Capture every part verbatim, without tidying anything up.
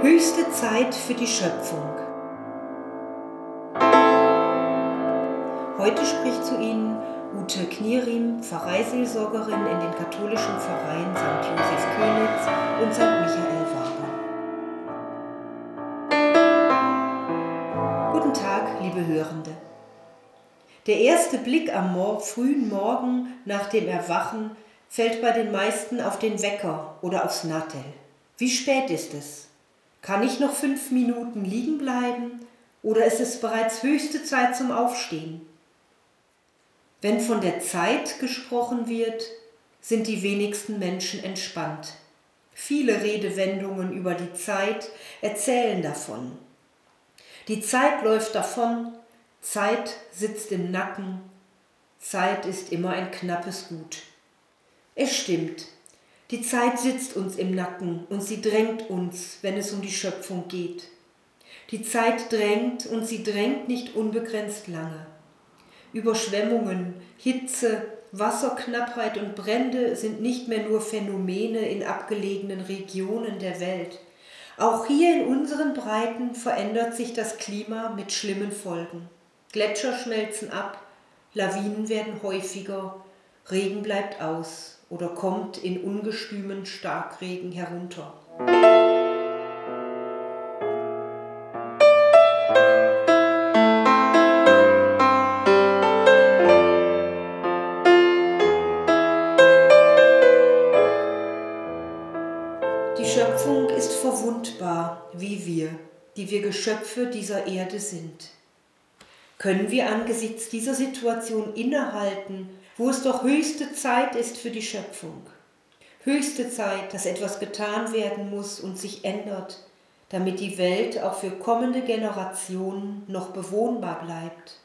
Höchste Zeit für die Schöpfung. Heute spricht zu Ihnen Ute Knierim, Pfarreiseelsorgerin in den katholischen Pfarreien Sankt Josef Königs und Sankt Michael Waber. Guten Tag, liebe Hörende. Der erste Blick am Mor- frühen Morgen nach dem Erwachen fällt bei den meisten auf den Wecker oder aufs Nattel. Wie spät ist es? Kann ich noch fünf Minuten liegen bleiben oder ist es bereits höchste Zeit zum Aufstehen? Wenn von der Zeit gesprochen wird, sind die wenigsten Menschen entspannt. Viele Redewendungen über die Zeit erzählen davon. Die Zeit läuft davon, Zeit sitzt im Nacken, Zeit ist immer ein knappes Gut. Es stimmt. Die Zeit sitzt uns im Nacken und sie drängt uns, wenn es um die Schöpfung geht. Die Zeit drängt und sie drängt nicht unbegrenzt lange. Überschwemmungen, Hitze, Wasserknappheit und Brände sind nicht mehr nur Phänomene in abgelegenen Regionen der Welt. Auch hier in unseren Breiten verändert sich das Klima mit schlimmen Folgen. Gletscher schmelzen ab, Lawinen werden häufiger, Regen bleibt aus oder kommt in ungestümen Starkregen herunter. Die Schöpfung ist verwundbar, wie wir, die wir Geschöpfe dieser Erde sind. Können wir angesichts dieser Situation innehalten, wo es doch höchste Zeit ist für die Schöpfung? Höchste Zeit, dass etwas getan werden muss und sich ändert, damit die Welt auch für kommende Generationen noch bewohnbar bleibt.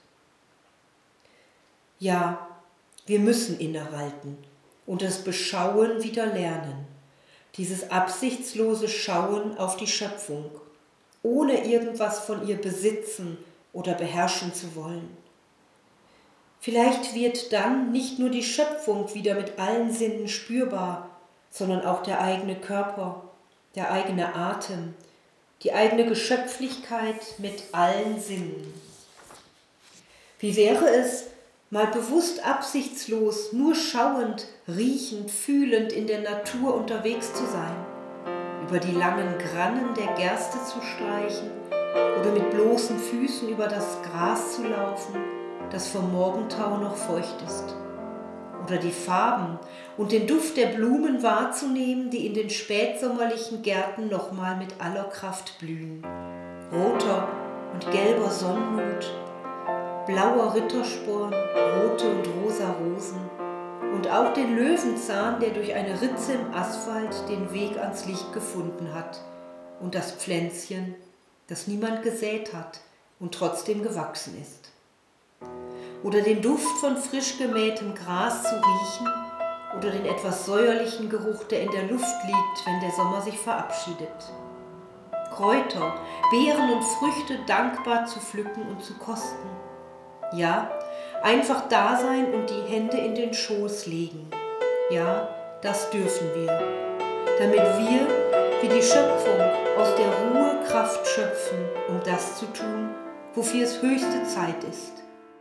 Ja, wir müssen innehalten und das Beschauen wieder lernen, dieses absichtslose Schauen auf die Schöpfung, ohne irgendwas von ihr besitzen oder beherrschen zu wollen. Vielleicht wird dann nicht nur die Schöpfung wieder mit allen Sinnen spürbar, sondern auch der eigene Körper, der eigene Atem, die eigene Geschöpflichkeit mit allen Sinnen. Wie wäre es, mal bewusst absichtslos, nur schauend, riechend, fühlend in der Natur unterwegs zu sein, über die langen Grannen der Gerste zu streichen oder mit bloßen Füßen über das Gras zu laufen, das vom Morgentau noch feucht ist. Oder die Farben und den Duft der Blumen wahrzunehmen, die in den spätsommerlichen Gärten nochmal mit aller Kraft blühen. Roter und gelber Sonnenmut, blauer Rittersporn, rote und rosa Rosen und auch den Löwenzahn, der durch eine Ritze im Asphalt den Weg ans Licht gefunden hat, und das Pflänzchen, das niemand gesät hat und trotzdem gewachsen ist. Oder den Duft von frisch gemähtem Gras zu riechen oder den etwas säuerlichen Geruch, der in der Luft liegt, wenn der Sommer sich verabschiedet. Kräuter, Beeren und Früchte dankbar zu pflücken und zu kosten. Ja, einfach da sein und die Hände in den Schoß legen. Ja, das dürfen wir, damit wir, wie die Schöpfung, aus der Ruhe Kraft schöpfen, um das zu tun, wofür es höchste Zeit ist.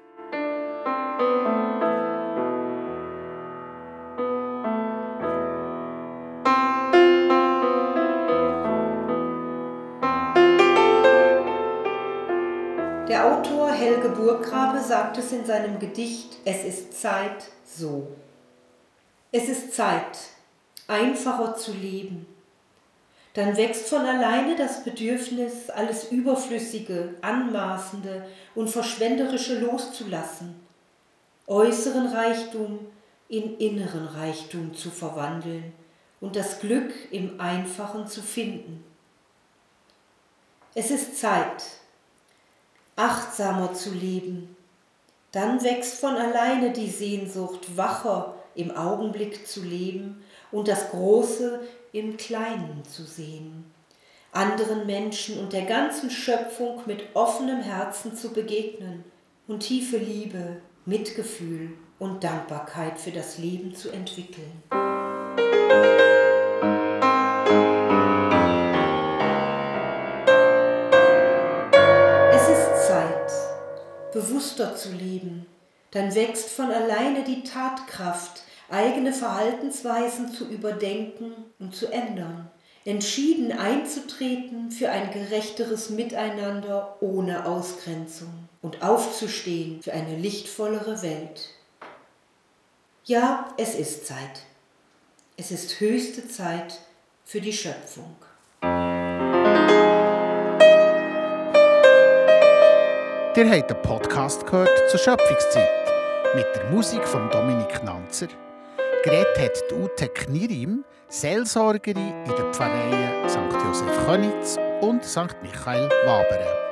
Der Autor Helge Burggrabe sagt es in seinem Gedicht »Es ist Zeit« so. Es ist Zeit, einfacher zu leben. Dann wächst von alleine das Bedürfnis, alles Überflüssige, Anmaßende und Verschwenderische loszulassen, äußeren Reichtum in inneren Reichtum zu verwandeln und das Glück im Einfachen zu finden. Es ist Zeit, achtsamer zu leben. Dann wächst von alleine die Sehnsucht, wacher im Augenblick zu leben und das Große im Kleinen zu sehen, anderen Menschen und der ganzen Schöpfung mit offenem Herzen zu begegnen und tiefe Liebe, Mitgefühl und Dankbarkeit für das Leben zu entwickeln. bewusster zu leben, dann wächst von alleine die Tatkraft, eigene Verhaltensweisen zu überdenken und zu ändern, entschieden einzutreten für ein gerechteres Miteinander ohne Ausgrenzung und aufzustehen für eine lichtvollere Welt. Ja, es ist Zeit. Es ist höchste Zeit für die Schöpfung. Ihr habt einen Podcast gehört zur Schöpfungszeit mit der Musik von Dominik Nanzer. Geredet hat die Ute Knirim, Seelsorgerin in den Pfarreien Sankt Josef Köniz und Sankt Michael Wabern.